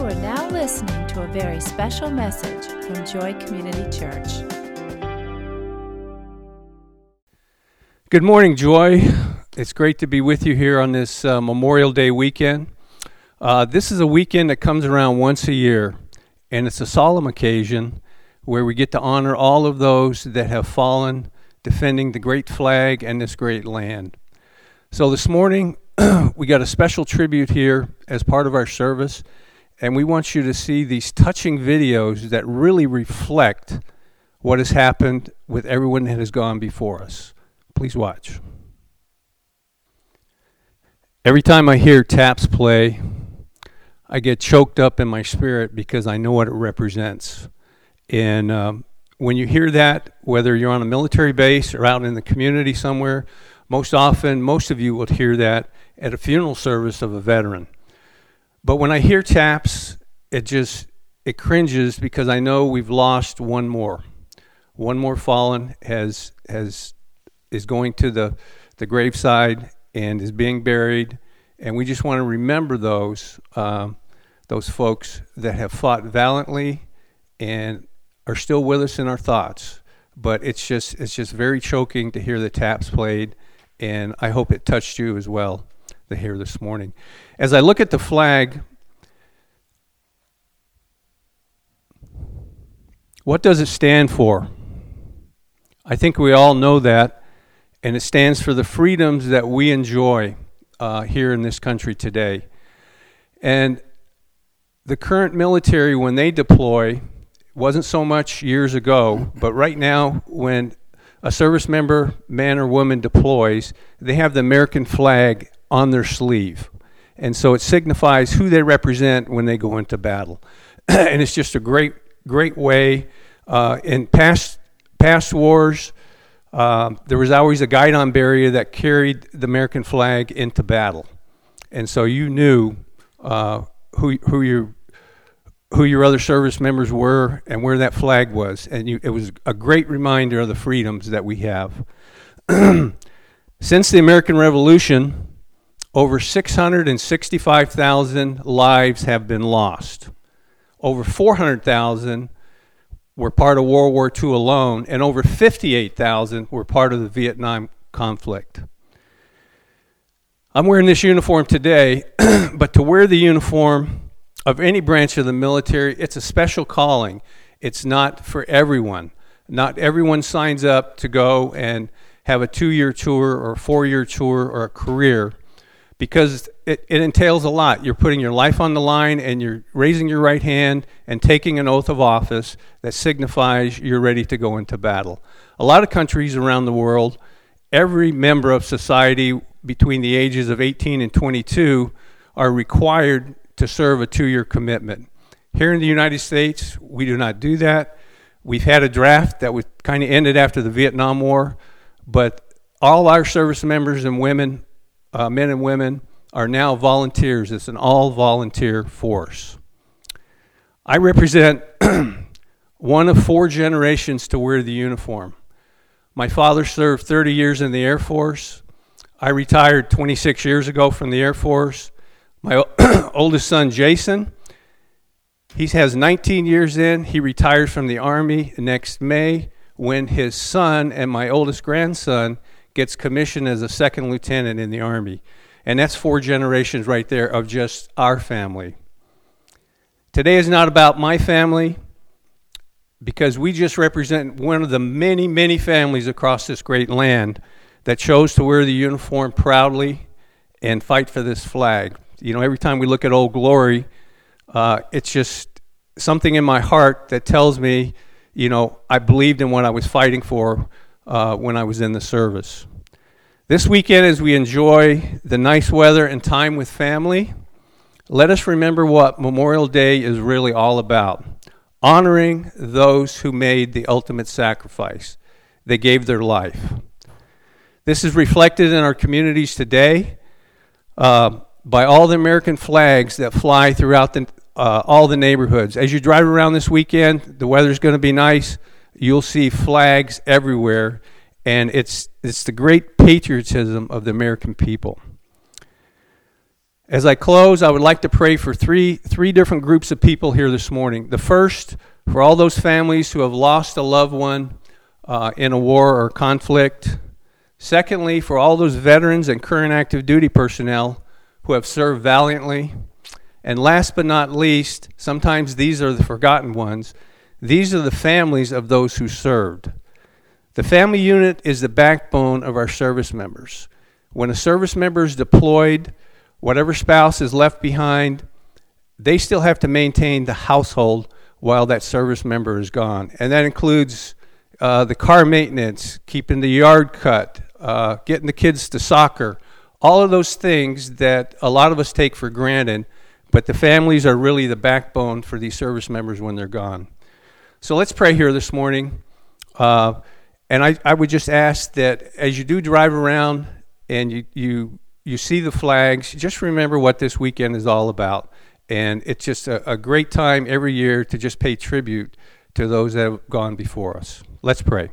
are now listening to a very special message from Joy Community Church. Good morning, Joy. It's great to be with you here on this Memorial Day weekend. This is a weekend that comes around once a year, and it's a solemn occasion where we get to honor all of those that have fallen defending the great flag and this great land. So this morning, we got a special tribute here as part of our service, and we want you to see these touching videos that really reflect what has happened with everyone that has gone before us. Please watch. Every time I hear taps play, I get choked up in my spirit because I know what it represents. And when you hear that, whether you're on a military base or out in the community somewhere, most often, most of you will hear that at a funeral service of a veteran. But when I hear taps, it cringes because I know we've lost one more. One more fallen is going to the graveside and is being buried, and we just want to remember those folks that have fought valiantly and are still with us in our thoughts. But it's just very choking to hear the taps played, and I hope it touched you as well to hear this morning. As I look at the flag, what does it stand for? I think we all know that, and it stands for the freedoms that we enjoy here in this country today. And the current military, when they deploy, wasn't so much years ago, but right now, when a service member, man or woman, deploys, they have the American flag on their sleeve. And so it signifies who they represent when they go into battle. And it's just a great way. In past wars, there was always a guidon barrier that carried the American flag into battle. And so you knew who your other service members were and where that flag was. And it was a great reminder of the freedoms that we have. Since the American Revolution, over 665,000 lives have been lost. Over 400,000 were part of World War II alone, and over 58,000 were part of the Vietnam conflict. I'm wearing this uniform today, but to wear the uniform of any branch of the military, it's a special calling. It's not for everyone. Not everyone signs up to go and have a 2-year tour or a 4-year tour or a career, because it entails a lot. You're putting your life on the line, and you're raising your right hand and taking an oath of office that signifies you're ready to go into battle. A lot of countries around the world, every member of society between the ages of 18 and 22 are required to serve a 2-year commitment. Here in the United States, we do not do that. We've had a draft that was kind of ended after the Vietnam War, but all our service members and women, men and women, are now volunteers. It's an all-volunteer force. I represent one of 4 generations to wear the uniform. My father served 30 years in the Air Force. I retired 26 years ago from the Air Force. My oldest son, Jason, he has 19 years in. He retires from the Army next May, when his son and my oldest grandson gets commissioned as a second lieutenant in the Army. And that's 4 generations right there of just our family. Today is not about my family, because we just represent one of the many, many families across this great land that chose to wear the uniform proudly and fight for this flag. You know, every time we look at Old Glory, it's just something in my heart that tells me, you know, I believed in what I was fighting for when I was in the service. This weekend, as we enjoy the nice weather and time with family, let us remember what Memorial Day is really all about: honoring those who made the ultimate sacrifice. They gave their life. This is reflected in our communities today by all the American flags that fly throughout all the neighborhoods. As you drive around this weekend, the weather's going to be nice. You'll see flags everywhere. And it's the great patriotism of the American people. As I close, I would like to pray for three different groups of people here this morning. The first, for all those families who have lost a loved one in a war or conflict. Secondly, for all those veterans and current active duty personnel who have served valiantly. And last but not least, sometimes these are the forgotten ones, these are the families of those who served. The family unit is the backbone of our service members. When a service member is deployed, whatever spouse is left behind, they still have to maintain the household while that service member is gone. And that includes the car maintenance, keeping the yard cut, getting the kids to soccer, all of those things that a lot of us take for granted, but the families are really the backbone for these service members when they're gone. So let's pray here this morning. And I would just ask that as you do drive around and you see the flags, just remember what this weekend is all about. And it's just a great time every year to just pay tribute to those that have gone before us. Let's pray.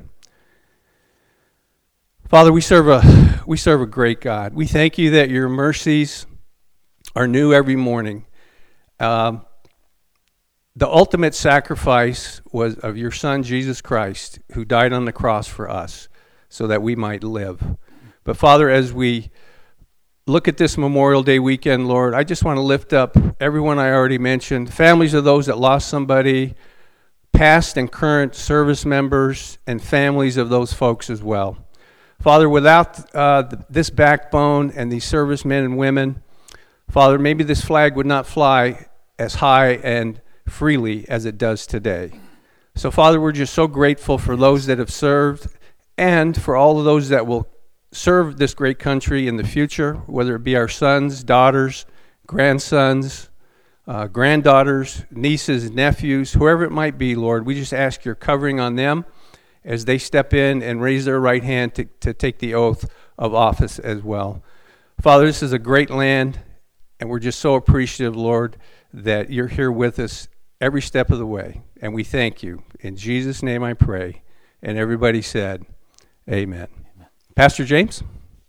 Father, we serve a great God. We thank you that your mercies are new every morning. The ultimate sacrifice was of your Son, Jesus Christ, who died on the cross for us so that we might live. But Father, as we look at this Memorial Day weekend, Lord, I just want to lift up everyone I already mentioned, families of those that lost somebody, past and current service members, and families of those folks as well. Father, without this backbone and these servicemen and women, Father, maybe this flag would not fly as high and freely as it does today. So, Father, we're just so grateful for those that have served and for all of those that will serve this great country in the future, whether it be our sons, daughters, grandsons, granddaughters, nieces, nephews, whoever it might be, Lord. We just ask your covering on them as they step in and raise their right hand to take the oath of office as well. Father, this is a great land, and we're just so appreciative, Lord, that you're here with us every step of the way, and we thank you. In Jesus' name I pray, and everybody said, amen. Pastor James?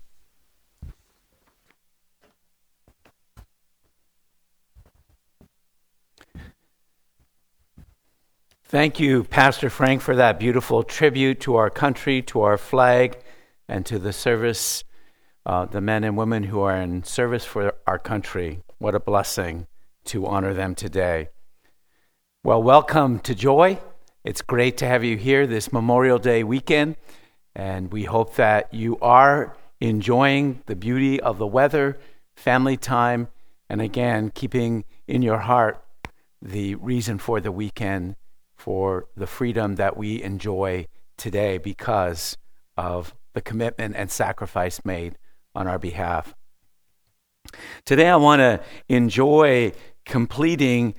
Thank you, Pastor Frank, for that beautiful tribute to our country, to our flag, and to the service, the men and women who are in service for our country. What a blessing to honor them today. Well, welcome to Joy. It's great to have you here this Memorial Day weekend, and we hope that you are enjoying the beauty of the weather, family time, and again, keeping in your heart the reason for the weekend, for the freedom that we enjoy today because of the commitment and sacrifice made on our behalf. Today I want to enjoy completing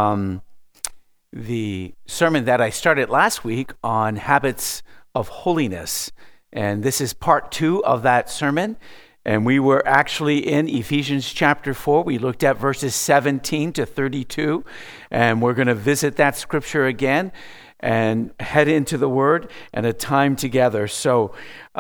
the sermon that I started last week on habits of holiness. And this is part 2 of that sermon. And we were actually in Ephesians chapter 4. We looked at verses 17 to 32. And we're going to visit that scripture again and head into the Word and a time together. So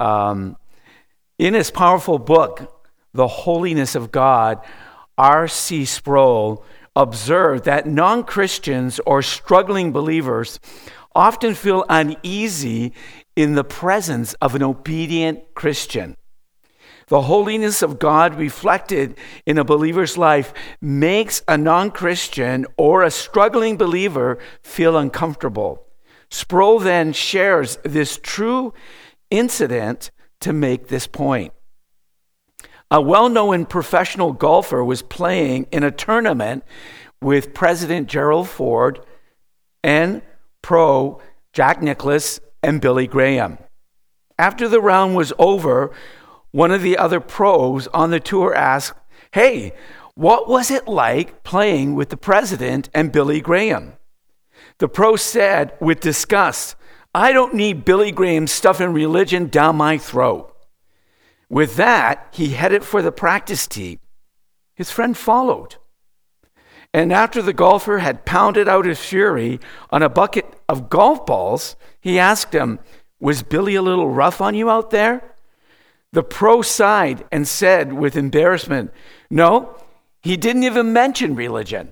in his powerful book, The Holiness of God, R.C. Sproul observed that non-Christians or struggling believers often feel uneasy in the presence of an obedient Christian. The holiness of God reflected in a believer's life makes a non-Christian or a struggling believer feel uncomfortable. Sproul then shares this true incident to make this point. A well-known professional golfer was playing in a tournament with President Gerald Ford and pro Jack Nicklaus and Billy Graham. After the round was over, one of the other pros on the tour asked, "Hey, what was it like playing with the president and Billy Graham?" The pro said with disgust, "I don't need Billy Graham's stuff and religion down my throat." With that, he headed for the practice tee. His friend followed. And after the golfer had pounded out his fury on a bucket of golf balls, he asked him, "Was Billy a little rough on you out there?" The pro sighed and said with embarrassment, "No, He didn't even mention religion.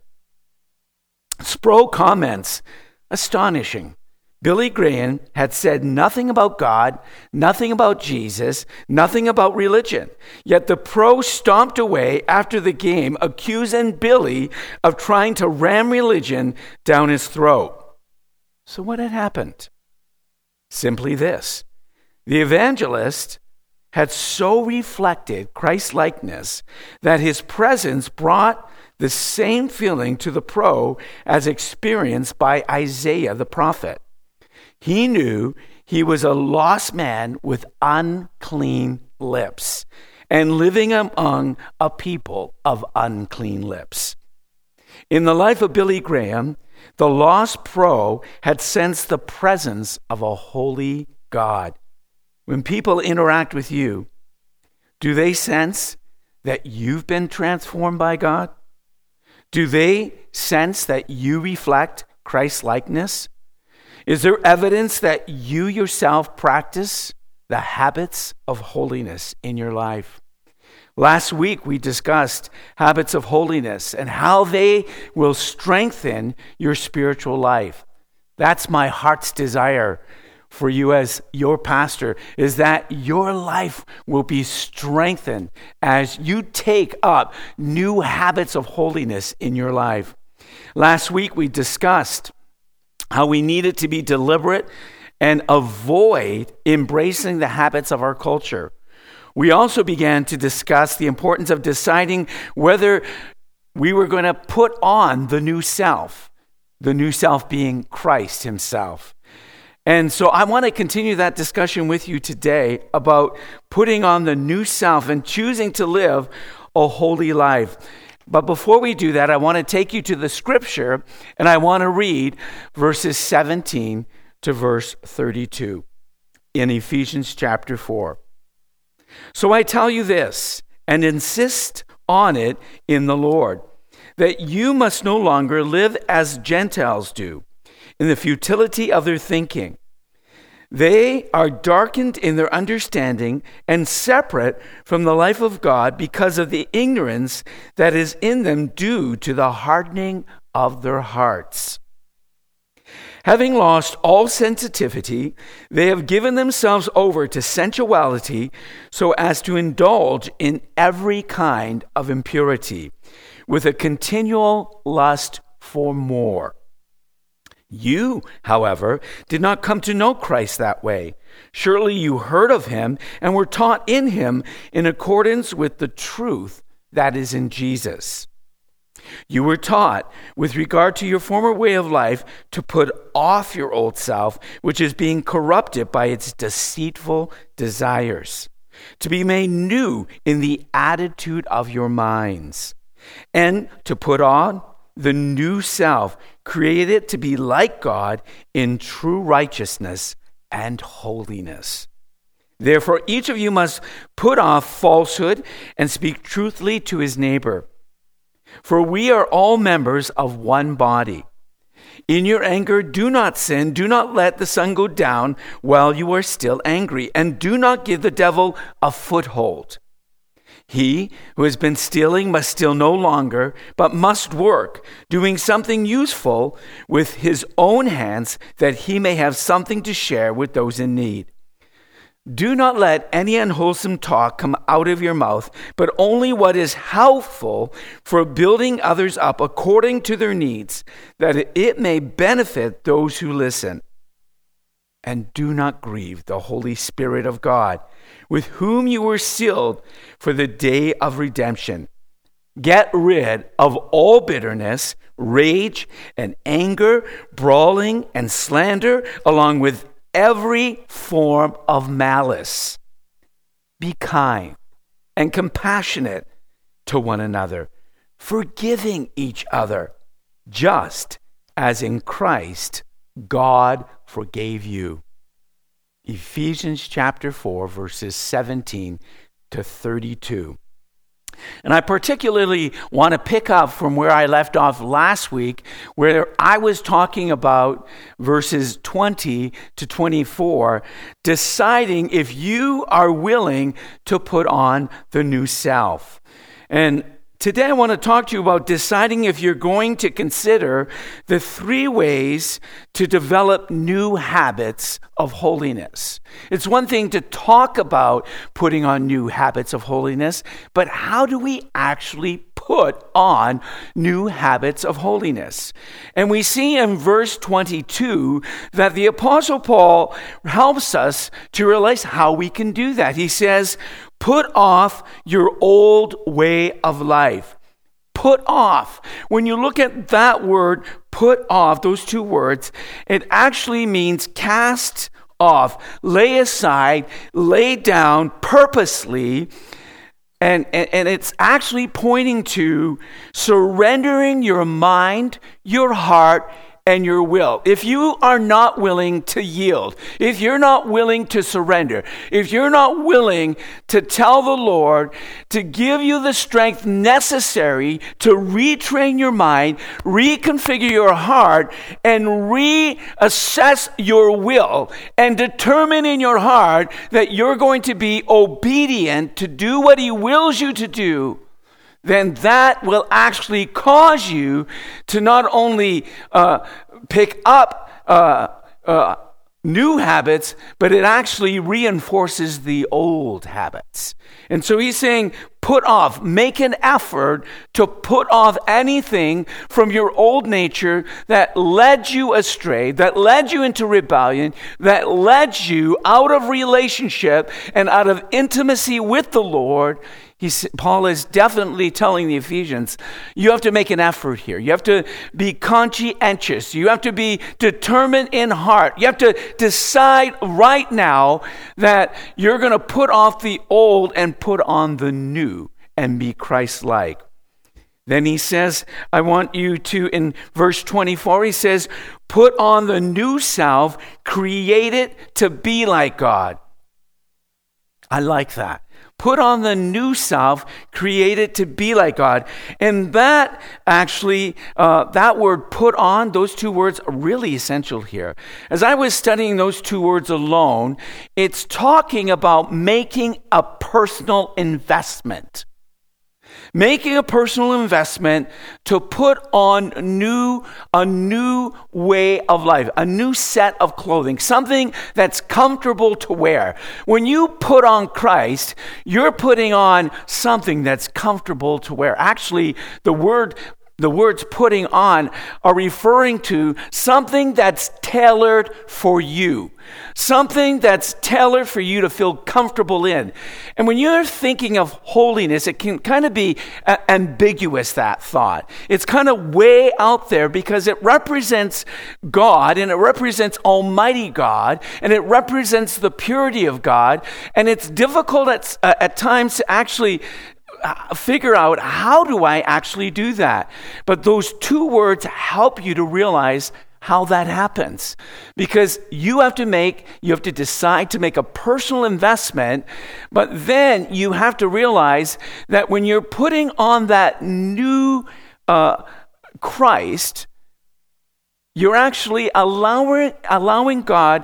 Sproul comments, astonishing. Billy Graham had said nothing about God, nothing about Jesus, nothing about religion. Yet the pro stomped away after the game, accusing Billy of trying to ram religion down his throat. So what had happened? Simply this. The evangelist had so reflected Christ-likeness that his presence brought the same feeling to the pro as experienced by Isaiah the prophet. He knew he was a lost man with unclean lips and living among a people of unclean lips. In the life of Billy Graham, the lost pro had sensed the presence of a holy God. When people interact with you, do they sense that you've been transformed by God? Do they sense that you reflect Christ-likeness? Is there evidence that you yourself practice the habits of holiness in your life? Last week, we discussed habits of holiness and how they will strengthen your spiritual life. That's my heart's desire for you as your pastor, is that your life will be strengthened as you take up new habits of holiness in your life. Last week, we discussed how we needed to be deliberate and avoid embracing the habits of our culture. We also began to discuss the importance of deciding whether we were going to put on the new self being Christ himself. And so I want to continue that discussion with you today about putting on the new self and choosing to live a holy life. But before we do that, I want to take you to the scripture, and I want to read verses 17 to verse 32 in Ephesians chapter 4. So I tell you this, and insist on it in the Lord, that you must no longer live as Gentiles do, in the futility of their thinking. They are darkened in their understanding and separate from the life of God because of the ignorance that is in them due to the hardening of their hearts. Having lost all sensitivity, they have given themselves over to sensuality so as to indulge in every kind of impurity, with a continual lust for more. You, however, did not come to know Christ that way. Surely you heard of him and were taught in him in accordance with the truth that is in Jesus. You were taught, with regard to your former way of life, to put off your old self, which is being corrupted by its deceitful desires, to be made new in the attitude of your minds, and to put on the new self, created to be like God in true righteousness and holiness. Therefore, each of you must put off falsehood and speak truthfully to his neighbor. For we are all members of one body. In your anger, do not sin. Do not let the sun go down while you are still angry, and do not give the devil a foothold. He who has been stealing must steal no longer, but must work, doing something useful with his own hands, that he may have something to share with those in need. Do not let any unwholesome talk come out of your mouth, but only what is helpful for building others up according to their needs, that it may benefit those who listen. And do not grieve the Holy Spirit of God, with whom you were sealed for the day of redemption. Get rid of all bitterness, rage, and anger, brawling, and slander, along with every form of malice. Be kind and compassionate to one another, forgiving each other, just as in Christ God forgave you. Ephesians chapter 4, verses 17 to 32. And I particularly want to pick up from where I left off last week, where I was talking about verses 20 to 24, deciding if you are willing to put on the new self. And Today I want to talk to you about deciding if you're going to consider the 3 ways to develop new habits of holiness. It's one thing to talk about putting on new habits of holiness, but how do we actually put on new habits of holiness? And we see in verse 22 that the Apostle Paul helps us to realize how we can do that. He says, put off your old way of life. Put off. When you look at that word, put off, those 2 words, it actually means cast off, lay aside, lay down purposely. And it's actually pointing to surrendering your mind, your heart, and your will. If you are not willing to yield, if you're not willing to surrender, if you're not willing to tell the Lord to give you the strength necessary to retrain your mind, reconfigure your heart, and reassess your will, and determine in your heart that you're going to be obedient to do what He wills you to do, then that will actually cause you to not only pick up new habits, but it actually reinforces the old habits. And so he's saying, put off, make an effort to put off anything from your old nature that led you astray, that led you into rebellion, that led you out of relationship and out of intimacy with the Lord. Paul is definitely telling the Ephesians, you have to make an effort here. You have to be conscientious. You have to be determined in heart. You have to decide right now that you're going to put off the old and put on the new and be Christ-like. Then he says, I want you to, in verse 24, he says, put on the new self, created to be like God. I like that. Put on the new self, created to be like God. And that actually, that word put on, those 2 words are really essential here. As I was studying those 2 words alone, it's talking about making a personal investment. Making a personal investment to put on a new way of life, a new set of clothing, something that's comfortable to wear. When you put on Christ, you're putting on something that's comfortable to wear. Actually, the words putting on are referring to something that's tailored for you. Something that's tailored for you to feel comfortable in. And when you're thinking of holiness, it can kind of be ambiguous, that thought. It's kind of way out there because it represents God, and it represents Almighty God, and it represents the purity of God. And it's difficult at times to actually figure out, how do I actually do that? But those 2 words help you to realize how that happens, because you have to decide to make a personal investment, but then you have to realize that when you're putting on that new Christ, you're actually allowing God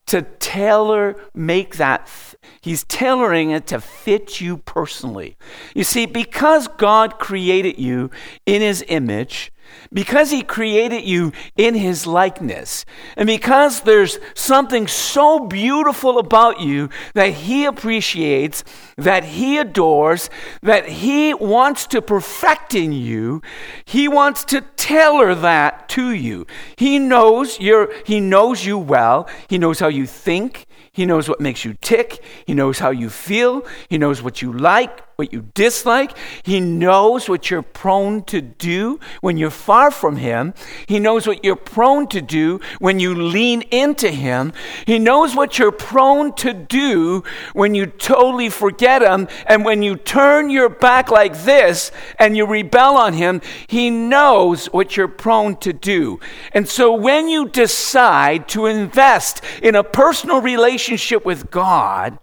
to make that. He's tailoring it to fit you personally. You see, because God created you in His image, because He created you in His likeness, and because there's something so beautiful about you that He appreciates, that He adores, that He wants to perfect in you, He wants to tailor that to you. He knows you well. He knows how you think. He knows what makes you tick. He knows how you feel. He knows what you like, what you dislike. He knows what you're prone to do when you're far from Him. He knows what you're prone to do when you lean into Him. He knows what you're prone to do when you totally forget Him and when you turn your back like this and you rebel on Him. He knows what you're prone to do. And so when you decide to invest in a personal relationship with God,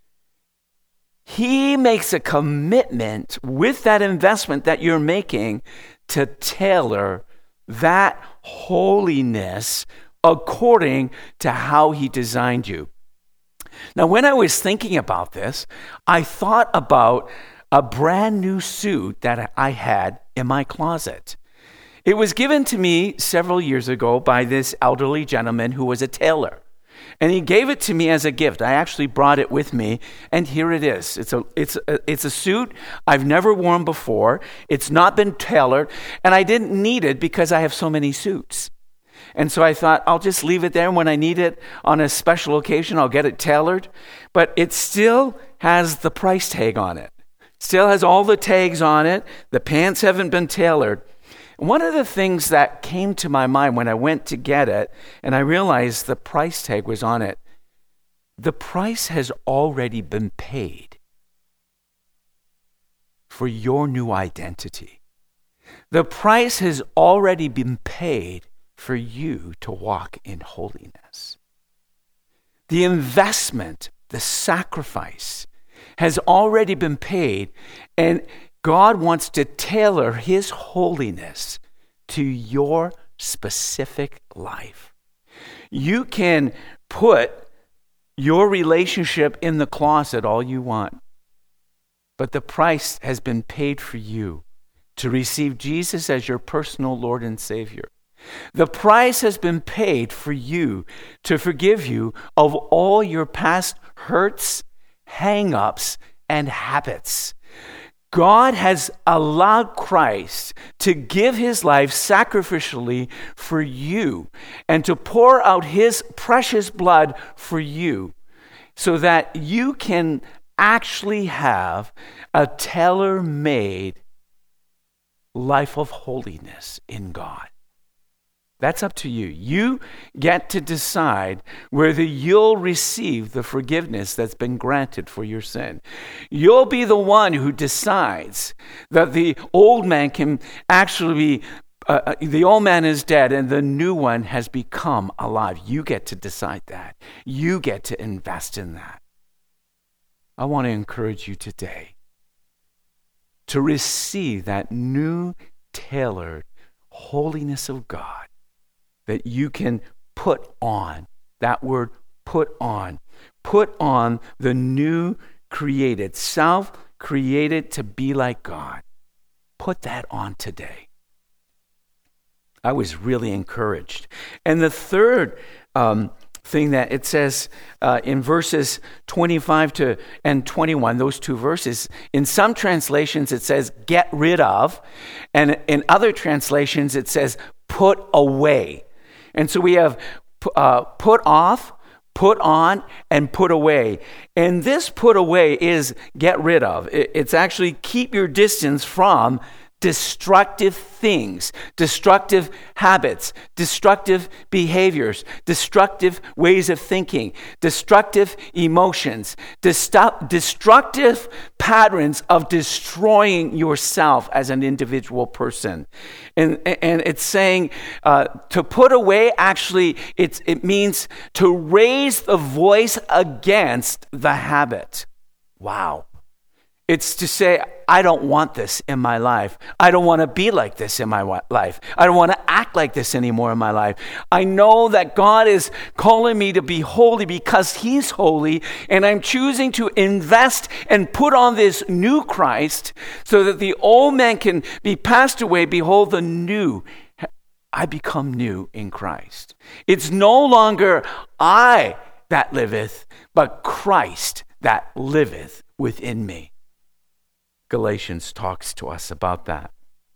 He makes a commitment with that investment that you're making to tailor that holiness according to how He designed you. Now, when I was thinking about this, I thought about a brand new suit that I had in my closet. It was given to me several years ago by this elderly gentleman who was a tailor. And he gave it to me as a gift. I actually brought it with me, and here it is. It's a suit I've never worn before. It's not been tailored, and I didn't need it because I have so many suits. And so I thought, I'll just leave it there, and when I need it on a special occasion, I'll get it tailored. But it still has the price tag on it. Still has all the tags on it. The pants haven't been tailored. One of the things that came to my mind when I went to get it, and I realized the price tag was on it, the price has already been paid for your new identity. The price has already been paid for you to walk in holiness. The investment, the sacrifice, has already been paid, and God wants to tailor his holiness to your specific life. You can put your relationship in the closet all you want, but the price has been paid for you to receive Jesus as your personal Lord and Savior. The price has been paid for you to forgive you of all your past hurts, hang-ups, and habits. God has allowed Christ to give his life sacrificially for you and to pour out his precious blood for you so that you can actually have a tailor-made life of holiness in God. That's up to you. You get to decide whether you'll receive the forgiveness that's been granted for your sin. You'll be the one who decides that the old man can actually be, the old man is dead and the new one has become alive. You get to decide that. You get to invest in that. I want to encourage you today to receive that new, tailored holiness of God that you can put on. That word, put on. Put on the new created, self-created to be like God. Put that on today. I was really encouraged. And the third thing that it says in verses 25 and 21, those two verses, in some translations it says get rid of, and in other translations it says put away. And so we have put off, put on, and put away. And this put away is get rid of. It's actually keep your distance from destructive things, destructive habits, destructive behaviors, destructive ways of thinking, destructive emotions, destructive patterns of destroying yourself as an individual person. And it's saying to put away, actually, it means to raise the voice against the habit. Wow. It's to say, I don't want this in my life. I don't want to be like this in my life. I don't want to act like this anymore in my life. I know that God is calling me to be holy because he's holy, and I'm choosing to invest and put on this new Christ so that the old man can be passed away. Behold, the new. I become new in Christ. It's no longer I that liveth, but Christ that liveth within me. Galatians talks to us about that.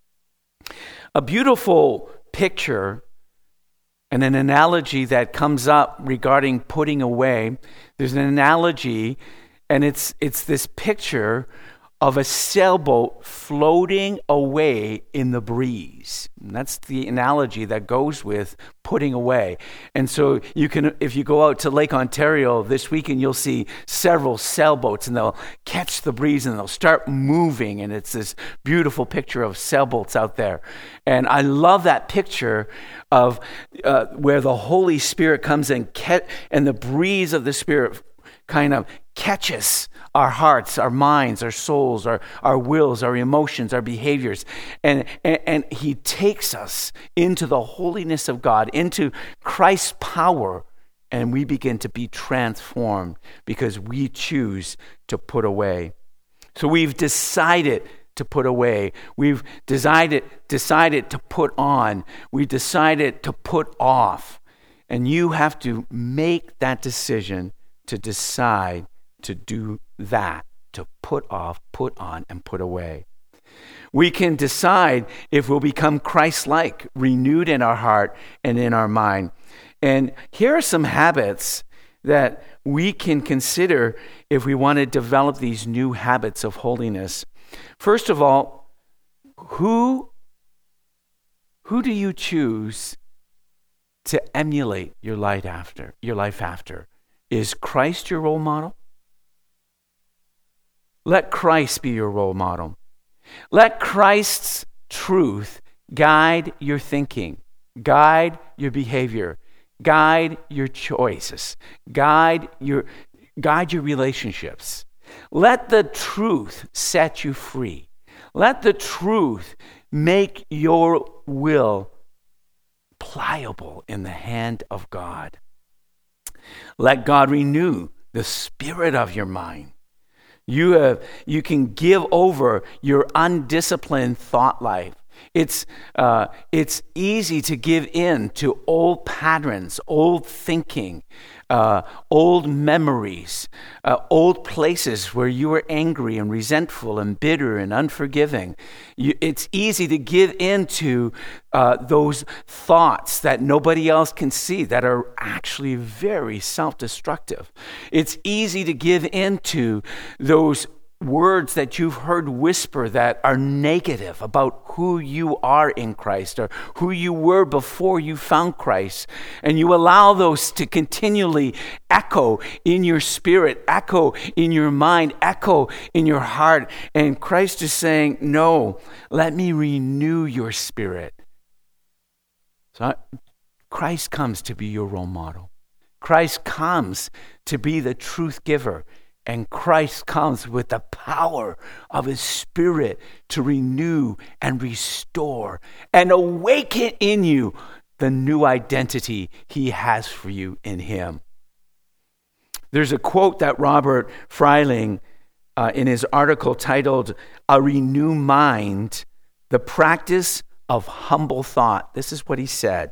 A beautiful picture and an analogy that comes up regarding putting away. There's an analogy, and it's this picture of a sailboat floating away in the breeze. And that's the analogy that goes with putting away. And so you can, if you go out to Lake Ontario this weekend, you'll see several sailboats, and they'll catch the breeze and they'll start moving. And it's this beautiful picture of sailboats out there. And I love that picture of where the Holy Spirit comes and the breeze of the Spirit kind of catches our hearts, our minds, our souls, our wills, our emotions, our behaviors. And he takes us into the holiness of God, into Christ's power, and we begin to be transformed because we choose to put away. So we've decided to put away. We've decided to put on. We decided to put off. And you have to make that decision to decide to do that, to put off, put on, and put away. We can decide if we'll become Christ-like, renewed in our heart and in our mind. And here are some habits that we can consider if we want to develop these new habits of holiness. First of all, who do you choose to emulate your life after? Is Christ your role model? Let Christ be your role model. Let Christ's truth guide your thinking, guide your behavior, guide your choices, guide your relationships. Let the truth set you free. Let the truth make your will pliable in the hand of God. Let God renew the spirit of your mind. You can give over your undisciplined thought life. It's easy to give in to old patterns, old thinking, old memories, old places where you were angry and resentful and bitter and unforgiving. It's easy to give in to those thoughts that nobody else can see that are actually very self-destructive. It's easy to give in to those words that you've heard whisper that are negative about who you are in Christ or who you were before you found Christ. And you allow those to continually echo in your spirit, echo in your mind, echo in your heart. And Christ is saying, no, let me renew your spirit. So Christ comes to be your role model. Christ comes to be the truth giver. And Christ comes with the power of his Spirit to renew and restore and awaken in you the new identity he has for you in him. There's a quote that Robert Freiling, in his article titled, "A Renewed Mind, the Practice of Humble Thought." This is what he said.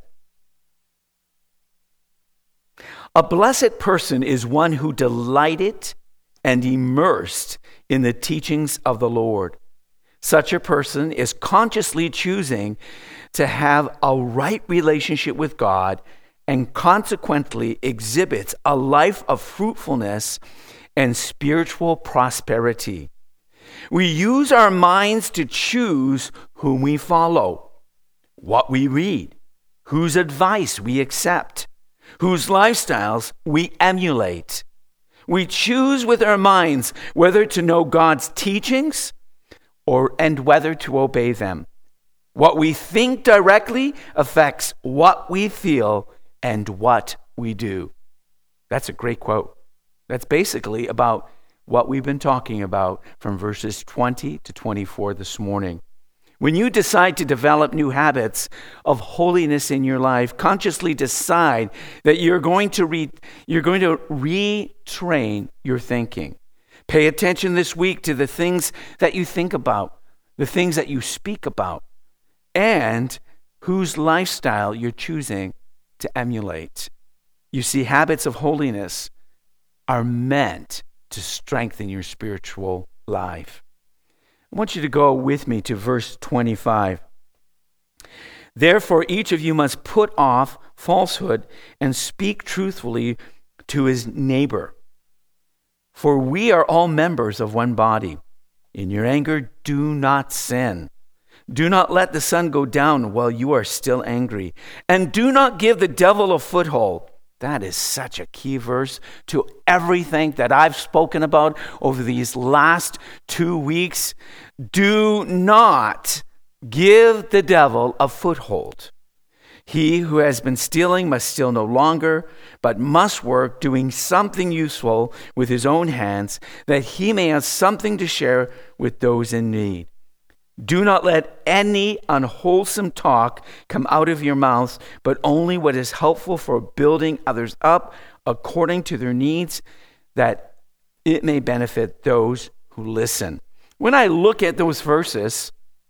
"A blessed person is one who delighted and immersed in the teachings of the Lord. Such a person is consciously choosing to have a right relationship with God and consequently exhibits a life of fruitfulness and spiritual prosperity. We use our minds to choose whom we follow, what we read, whose advice we accept, whose lifestyles we emulate. We choose with our minds whether to know God's teachings and whether to obey them. What we think directly affects what we feel and what we do." That's a great quote. That's basically about what we've been talking about from verses 20 to 24 this morning. When you decide to develop new habits of holiness in your life, consciously decide that you're going to retrain your thinking. Pay attention this week to the things that you think about, the things that you speak about, and whose lifestyle you're choosing to emulate. You see, habits of holiness are meant to strengthen your spiritual life. I want you to go with me to verse 25. "Therefore, each of you must put off falsehood and speak truthfully to his neighbor. For we are all members of one body. In your anger, do not sin. Do not let the sun go down while you are still angry. And do not give the devil a foothold." That is such a key verse to everything that I've spoken about over these last 2 weeks. Do not give the devil a foothold. "He who has been stealing must steal no longer, but must work, doing something useful with his own hands, that he may have something to share with those in need. Do not let any unwholesome talk come out of your mouths, but only what is helpful for building others up according to their needs, that it may benefit those who listen. When I look at those verses,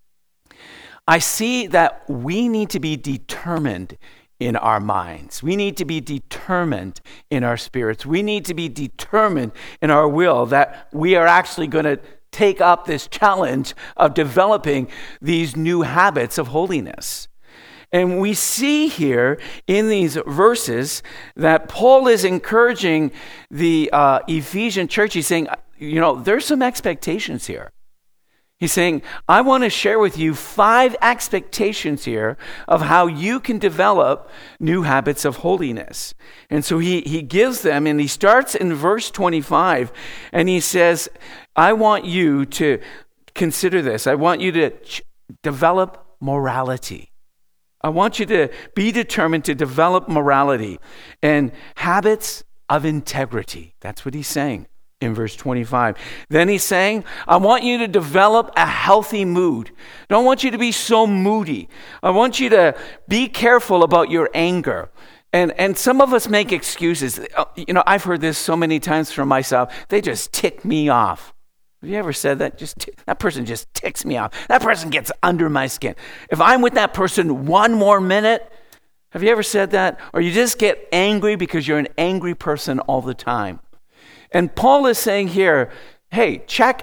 I see that we need to be determined in our minds. We need to be determined in our spirits. We need to be determined in our will that we are actually going to take up this challenge of developing these new habits of holiness. And we see here in these verses that Paul is encouraging the Ephesian church. He's saying, there's some expectations here. He's saying, I want to share with you 5 expectations here of how you can develop new habits of holiness. And so he gives them, and he starts in verse 25, and he says, I want you to consider this. I want you to develop morality. I want you to be determined to develop morality and habits of integrity. That's what he's saying in verse 25. Then he's saying, I want you to develop a healthy mood. I don't want you to be so moody. I want you to be careful about your anger. And some of us make excuses. I've heard this so many times from myself. They just tick me off. Have you ever said that? That person just ticks me off. That person gets under my skin. If I'm with that person one more minute, have you ever said that? Or you just get angry because you're an angry person all the time. And Paul is saying here, hey, check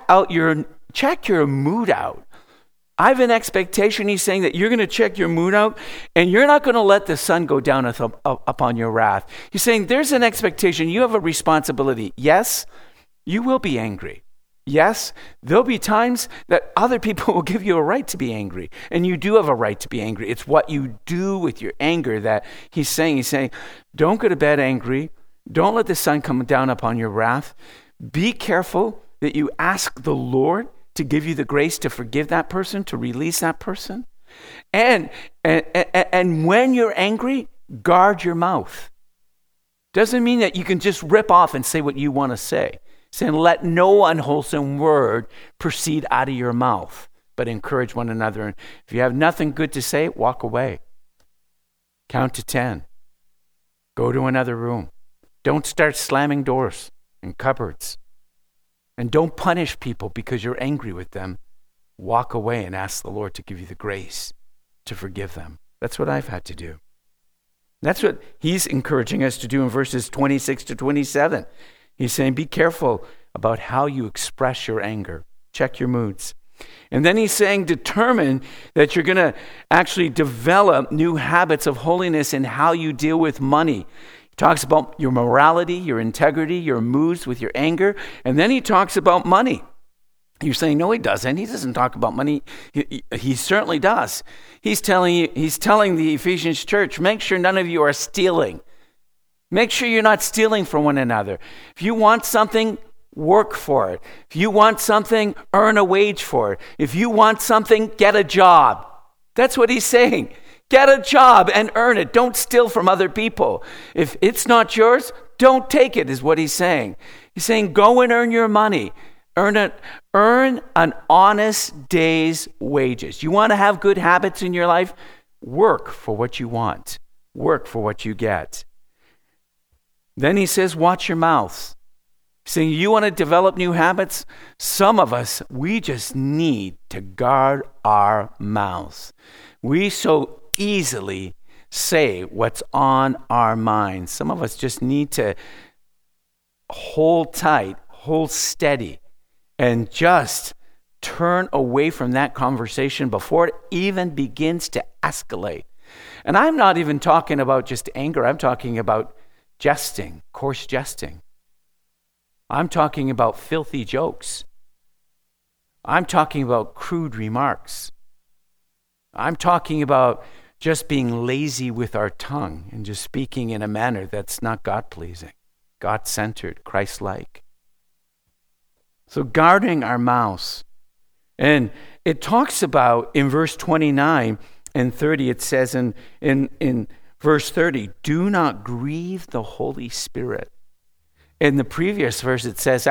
your mood out. I have an expectation, he's saying, that you're going to check your mood out and you're not going to let the sun go down upon your wrath. He's saying there's an expectation. You have a responsibility. Yes, you will be angry. Yes, there'll be times that other people will give you a right to be angry. And you do have a right to be angry. It's what you do with your anger that he's saying. He's saying, don't go to bed angry. Don't let the sun come down upon your wrath. Be careful that you ask the Lord to give you the grace to forgive that person, to release that person. And when you're angry, guard your mouth. Doesn't mean that you can just rip off and say what you want to say. Saying, let no unwholesome word proceed out of your mouth, but encourage one another. And if you have nothing good to say, walk away. Count to 10. Go to another room. Don't start slamming doors and cupboards. And don't punish people because you're angry with them. Walk away and ask the Lord to give you the grace to forgive them. That's what I've had to do. That's what he's encouraging us to do in verses 26 to 27. He's saying, be careful about how you express your anger. Check your moods. And then he's saying, determine that you're going to actually develop new habits of holiness in how you deal with money. He talks about your morality, your integrity, your moods with your anger. And then he talks about money. You're saying, no, he doesn't. He doesn't talk about money. He certainly does. He's telling the Ephesians church, make sure none of you are stealing. Make sure you're not stealing from one another. If you want something, work for it. If you want something, earn a wage for it. If you want something, get a job. That's what he's saying. Get a job and earn it. Don't steal from other people. If it's not yours, don't take it, is what he's saying. He's saying, go and earn your money. Earn an honest day's wages. You want to have good habits in your life? Work for what you want. Work for what you get. Then he says, watch your mouths. Saying, you want to develop new habits? Some of us, we just need to guard our mouths. We so easily say what's on our minds. Some of us just need to hold tight, hold steady, and just turn away from that conversation before it even begins to escalate. And I'm not even talking about just anger. I'm talking about jesting, coarse jesting. I'm talking about filthy jokes. I'm talking about crude remarks. I'm talking about just being lazy with our tongue and just speaking in a manner that's not God-pleasing, God-centered, Christ-like. So guarding our mouths. And it talks about, in verse 29 and 30, it says in verse 30, do not grieve the Holy Spirit. In the previous verse, it says,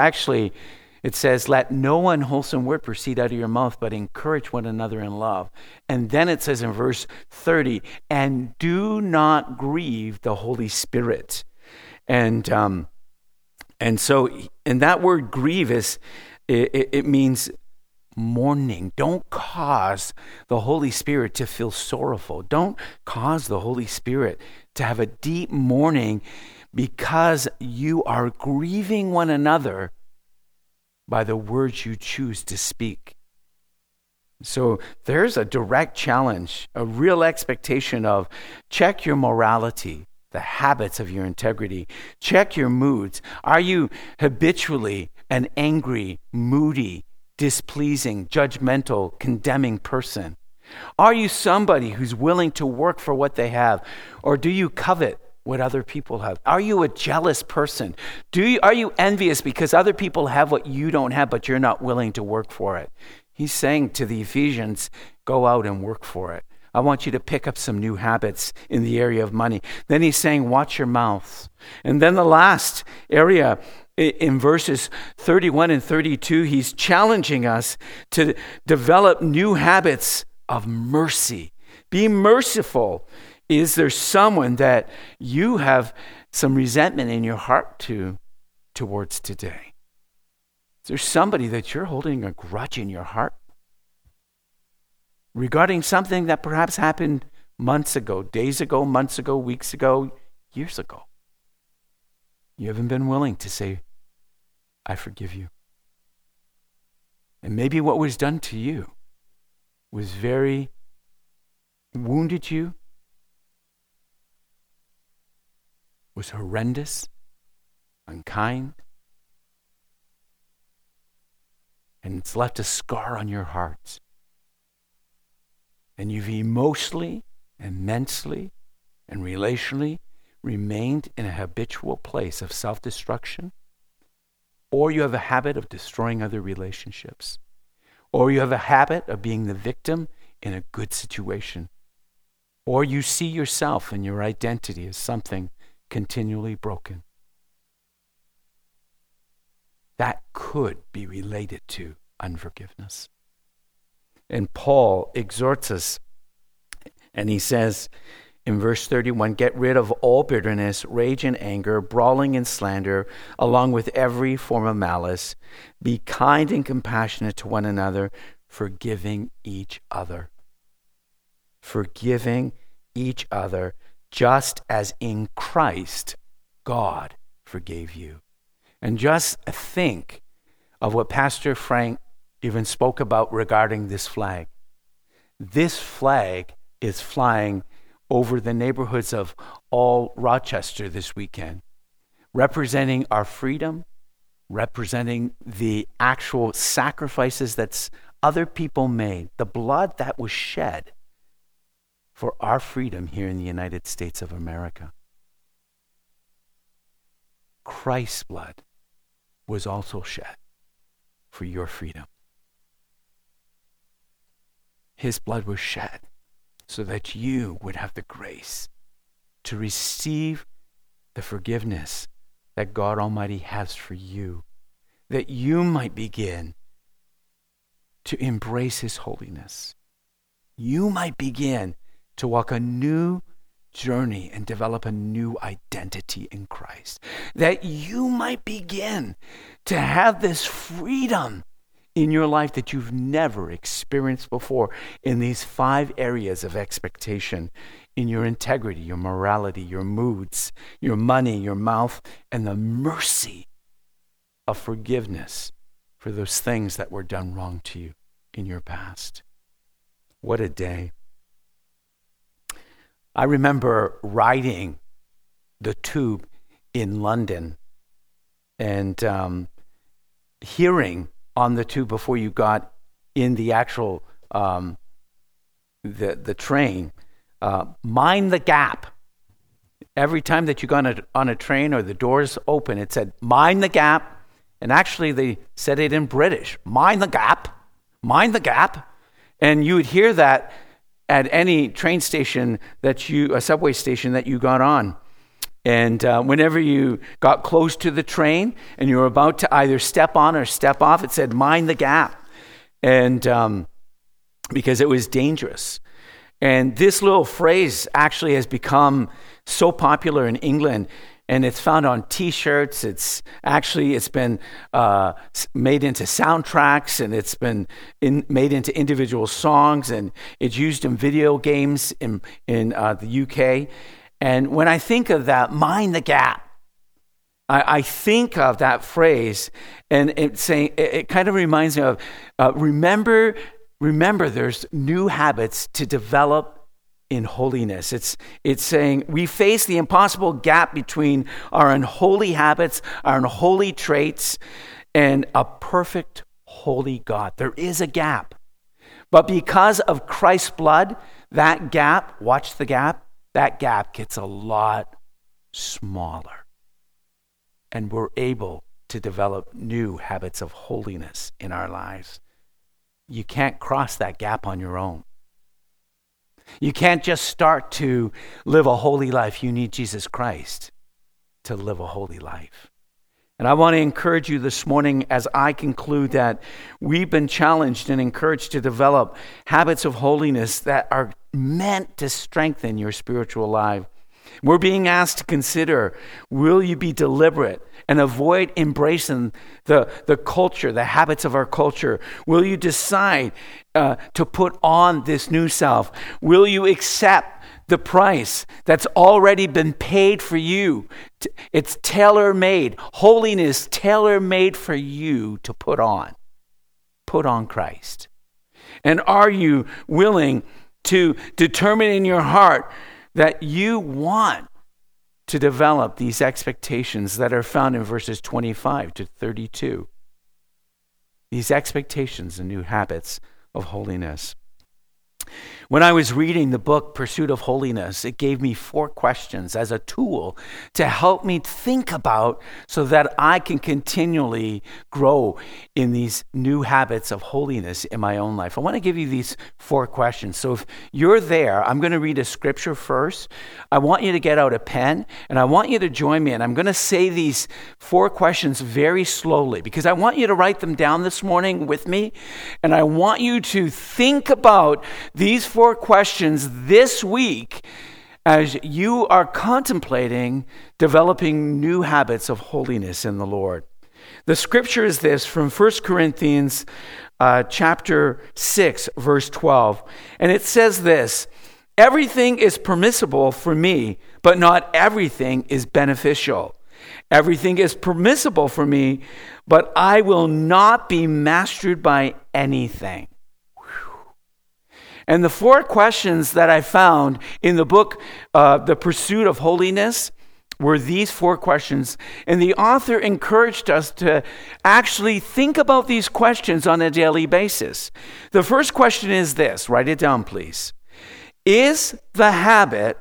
let no unwholesome word proceed out of your mouth, but encourage one another in love. And then it says in verse 30, and do not grieve the Holy Spirit. And that word grieve it means mourning. Don't cause the Holy Spirit to feel sorrowful. Don't cause the Holy Spirit to have a deep mourning because you are grieving one another by the words you choose to speak. So there's a direct challenge, a real expectation of check your morality, the habits of your integrity. Check your moods. Are you habitually an angry, moody, displeasing, judgmental, condemning person? Are you somebody who's willing to work for what they have? Or do you covet what other people have? Are you a jealous person? Are you envious because other people have what you don't have, but you're not willing to work for it? He's saying to the Ephesians, go out and work for it. I want you to pick up some new habits in the area of money. Then he's saying, watch your mouths. And then the last area in verses 31 and 32, he's challenging us to develop new habits of mercy. Be merciful. Is there someone that you have some resentment in your heart towards today? Is there somebody that you're holding a grudge in your heart regarding something that perhaps happened months ago, days ago, months ago, weeks ago, years ago? You haven't been willing to say, I forgive you. And maybe what was done to you was wounded you, was horrendous, unkind, and it's left a scar on your hearts. And you've emotionally and mentally and relationally remained in a habitual place of self-destruction, or you have a habit of destroying other relationships, or you have a habit of being the victim in a good situation, or you see yourself and your identity as something continually broken. That could be related to unforgiveness. And Paul exhorts us, and he says in verse 31, get rid of all bitterness, rage and anger, brawling and slander, along with every form of malice. Be kind and compassionate to one another, forgiving each other. Forgiving each other, just as in Christ God forgave you. And just think of what Pastor Frank even spoke about regarding this flag. This flag is flying over the neighborhoods of all Rochester this weekend, representing our freedom, representing the actual sacrifices that other people made, the blood that was shed for our freedom here in the United States of America. Christ's blood was also shed for your freedom. His blood was shed so that you would have the grace to receive the forgiveness that God Almighty has for you, that you might begin to embrace His holiness. You might begin to walk a new journey and develop a new identity in Christ, that you might begin to have this freedom in your life that you've never experienced before in these 5 areas of expectation: in your integrity, your morality, your moods, your money, your mouth, and the mercy of forgiveness for those things that were done wrong to you in your past. What a day. I remember riding the tube in London and hearing on the tube before you got in the actual the train, mind the gap. Every time that you got on a train or the doors open, it said, mind the gap. And actually they said it in British, mind the gap, mind the gap. And you would hear that at any train station a subway station that you got on. And whenever you got close to the train and you were about to either step on or step off, it said, mind the gap. And because it was dangerous. And this little phrase actually has become so popular in England and it's found on T-shirts. It's been made into soundtracks, and it's been made into individual songs, and it's used in video games in the UK. And when I think of that, mind the gap, I think of that phrase, and it kind of reminds me of remember. There's new habits to develop in holiness. It's saying we face the impossible gap between our unholy habits, our unholy traits, and a perfect holy God. There is a gap. But because of Christ's blood, that gap, watch the gap, that gap gets a lot smaller. And we're able to develop new habits of holiness in our lives. You can't cross that gap on your own. You can't just start to live a holy life. You need Jesus Christ to live a holy life. And I want to encourage you this morning as I conclude that we've been challenged and encouraged to develop habits of holiness that are meant to strengthen your spiritual life. We're being asked to consider, will you be deliberate and avoid embracing the culture, the habits of our culture? Will you decide to put on this new self? Will you accept the price that's already been paid for you? It's tailor-made. Holiness tailor-made for you to put on. Put on Christ. And are you willing to determine in your heart that you want to develop these expectations that are found in verses 25 to 32? These expectations and new habits of holiness. When I was reading the book Pursuit of Holiness, it gave me 4 questions as a tool to help me think about so that I can continually grow in these new habits of holiness in my own life. I want to give you these 4 questions. So if you're there, I'm going to read a scripture first. I want you to get out a pen, and I want you to join me. And I'm going to say these 4 questions very slowly because I want you to write them down this morning with me. And I want you to think about these 4 questions this week as you are contemplating developing new habits of holiness in the Lord. The scripture is this from 1 Corinthians chapter 6, verse 12. And it says this: everything is permissible for me, but not everything is beneficial. Everything is permissible for me, but I will not be mastered by anything. And the 4 questions that I found in the book, The Pursuit of Holiness, were these 4 questions. And the author encouraged us to actually think about these questions on a daily basis. The first question is this. Write it down, please. Is the habit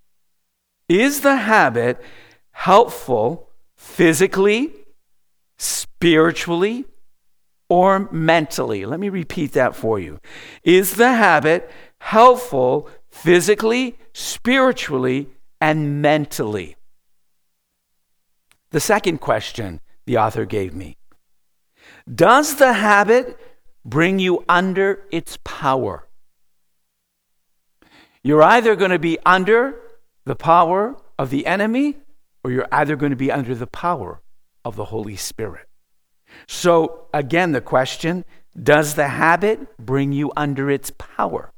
helpful physically, spiritually, or mentally? Let me repeat that for you. Is the habit helpful physically, spiritually, and mentally? The second question the author gave me: does the habit bring you under its power? You're either going to be under the power of the enemy, or you're either going to be under the power of the Holy Spirit. So, again, the question, does the habit bring you under its power?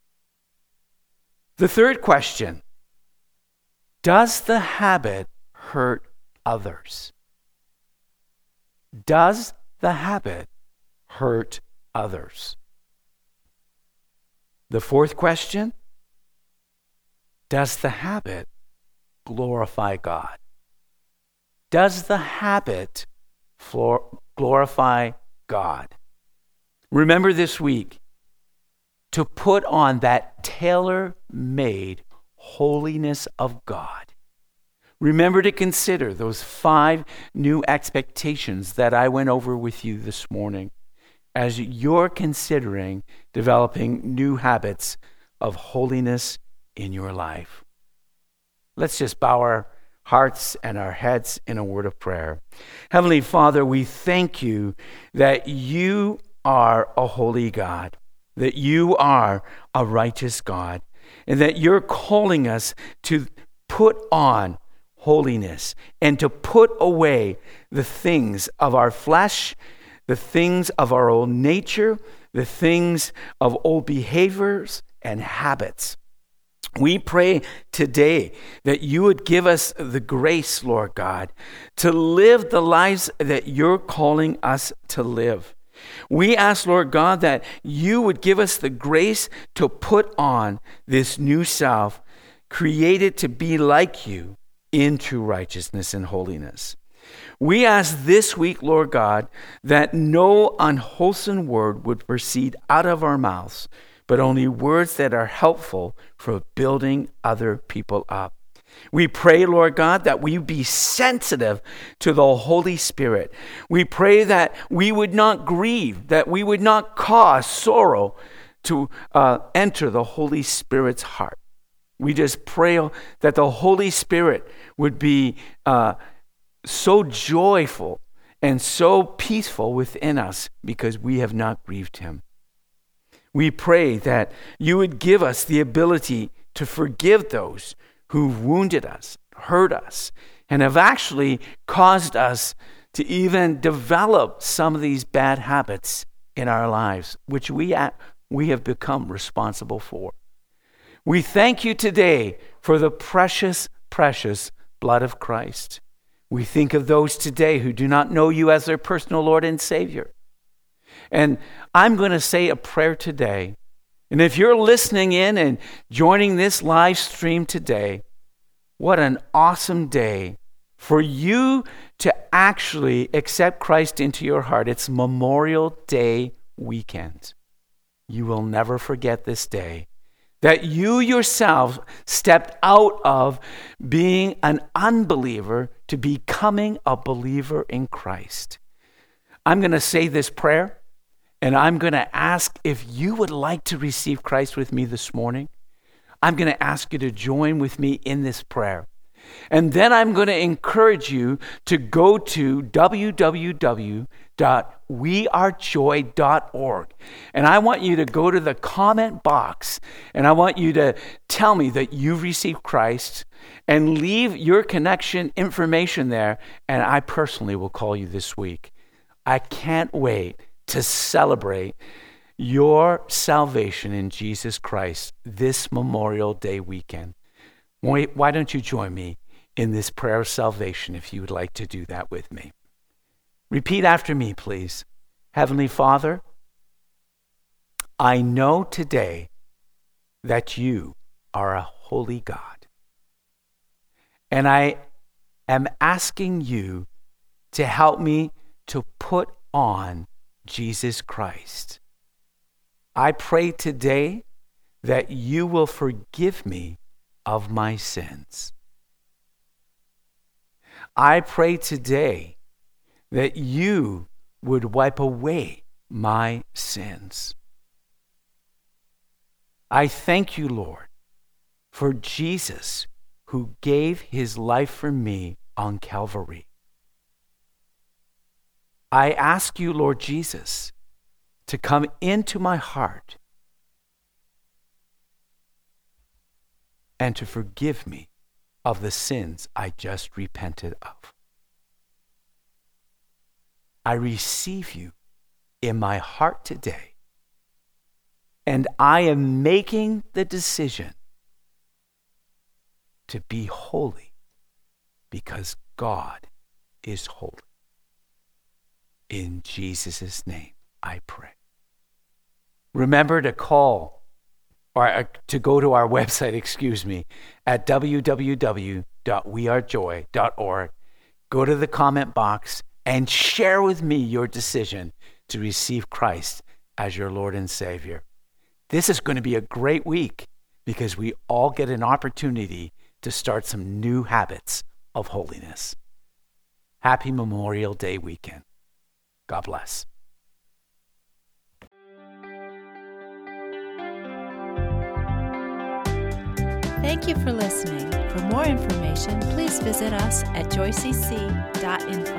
The third question, does the habit hurt others? Does the habit hurt others? The fourth question, does the habit glorify God? Does the habit glorify God? Remember this week to put on that tailor-made holiness of God. Remember to consider those 5 new expectations that I went over with you this morning as you're considering developing new habits of holiness in your life. Let's just bow our hearts and our heads in a word of prayer. Heavenly Father, we thank you that you are a holy God, that you are a righteous God, and that you're calling us to put on holiness and to put away the things of our flesh, the things of our old nature, the things of old behaviors and habits. We pray today that you would give us the grace, Lord God, to live the lives that you're calling us to live. We ask, Lord God, that you would give us the grace to put on this new self, created to be like you in true righteousness and holiness. We ask this week, Lord God, that no unwholesome word would proceed out of our mouths, but only words that are helpful for building other people up. We pray, Lord God, that we be sensitive to the Holy Spirit. We pray that we would not grieve, that we would not cause sorrow to enter the Holy Spirit's heart. We just pray that the Holy Spirit would be so joyful and so peaceful within us because we have not grieved him. We pray that you would give us the ability to forgive those who've wounded us, hurt us, and have actually caused us to even develop some of these bad habits in our lives, which we have become responsible for. We thank you today for the precious, precious blood of Christ. We think of those today who do not know you as their personal Lord and Savior. And I'm going to say a prayer today. And if you're listening in and joining this live stream today, what an awesome day for you to actually accept Christ into your heart. It's Memorial Day weekend. You will never forget this day, that you yourself stepped out of being an unbeliever to becoming a believer in Christ. I'm going to say this prayer, and I'm going to ask if you would like to receive Christ with me this morning. I'm going to ask you to join with me in this prayer. And then I'm going to encourage you to go to www.wearejoy.org. And I want you to go to the comment box, and I want you to tell me that you've received Christ and leave your connection information there, and I personally will call you this week. I can't wait to celebrate your salvation in Jesus Christ this Memorial Day weekend. Why don't you join me in this prayer of salvation if you would like to do that with me? Repeat after me, please. Heavenly Father, I know today that you are a holy God. And I am asking you to help me to put on Jesus Christ. I pray today that you will forgive me of my sins. I pray today that you would wipe away my sins. I thank you, Lord, for Jesus who gave his life for me on Calvary. I ask you, Lord Jesus, to come into my heart and to forgive me of the sins I just repented of. I receive you in my heart today, and I am making the decision to be holy because God is holy. In Jesus' name, I pray. Remember to call or to go to our website, at www.wearejoy.org. Go to the comment box and share with me your decision to receive Christ as your Lord and Savior. This is going to be a great week because we all get an opportunity to start some new habits of holiness. Happy Memorial Day weekend. God bless. Thank you for listening. For more information, please visit us at joycc.info.